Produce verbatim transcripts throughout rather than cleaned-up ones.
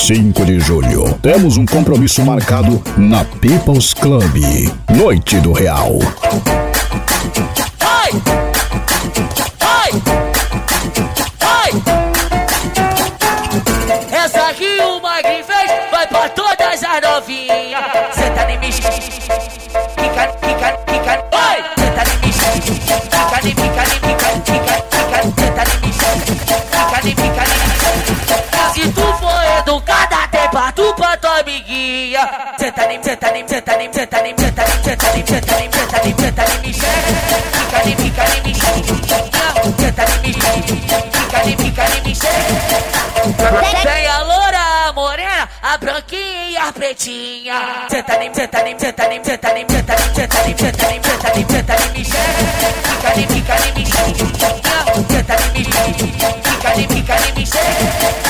cinco de julho, temos um compromisso marcado na People's Club, Noite do Real. Ai! Ai! Ai! Essa aqui o Magri fez, vai pra todas as novinhas. Cê tá nem mexendo, fica, fica, fica, oi! Cê tá nem mexendo, fica, nem fica, nem fica, fica, fica, cê tá nem mexendo, fica, nem fica, nem fica. Se tu for educada, até pra tu, pra tua amiguinha. Cê tá nem, cê tá nem, cê tá nem, cê tá nem, cê tá nem, cê tá nem, cê tá nem, cê tá nem, cê tá nem mexendo, fica, nem fica, nem mexendo, cê tá nem mexendo, fica, nem fica, nem mexendo. Tem a loura, a morena, a branquinha e a pretinha. Cê tá nem, cê tá nem, cê tá nem, cê tá nem, cê tá nem, cê tá nem, cê tá nem, cê tá nem, cê tá nem mexendo, fica, nem fica, nem mexendo, cê tá nem mexendo, fica, nem fica, nem mexendo.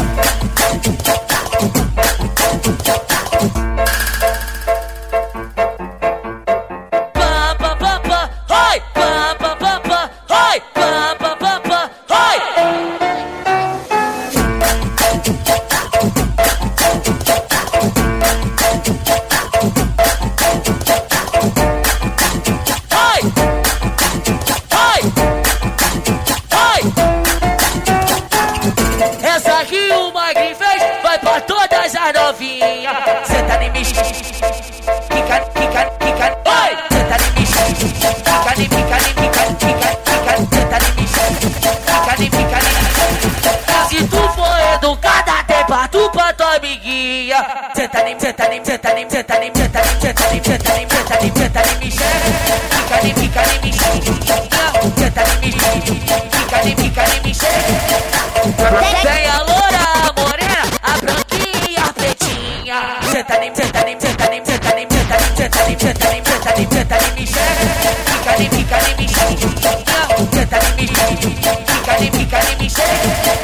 Essa aqui o Magri fez, vai pra todas as novinhas. Cê tá nem mexendo, fica, fica, fica, oi! Cê tá nem mexendo, fica, nem fica, nem fica, fica, fica, cê tá nem mexendo, fica, nem fica, nem fica. Se tu for educada, até pra tu, pra tua amiguinha. Cê tá nem, cê tá nem, cê tá nem, cê tá nem, cê tá nem, cê tá nem, cê tá nem, cê tá nem, cê tá nem mexendo, fica, nem fica, nem mexendo, cê tá nem mexendo, fica, nem fica, nem mexendo. Tem a loura, a morena, a branquinha e a pretinha. Cê tá nem, cê tá nem, cê tá nem, cê tá nem, cê tá nem, cê tá nem, cê tá nem, cê tá nem, cê tá nem mexendo, fica, nem fica, nem mexendo, cê tá nem mexendo, fica, nem fica, nem mexendo.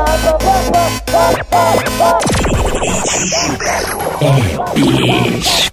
É bicho.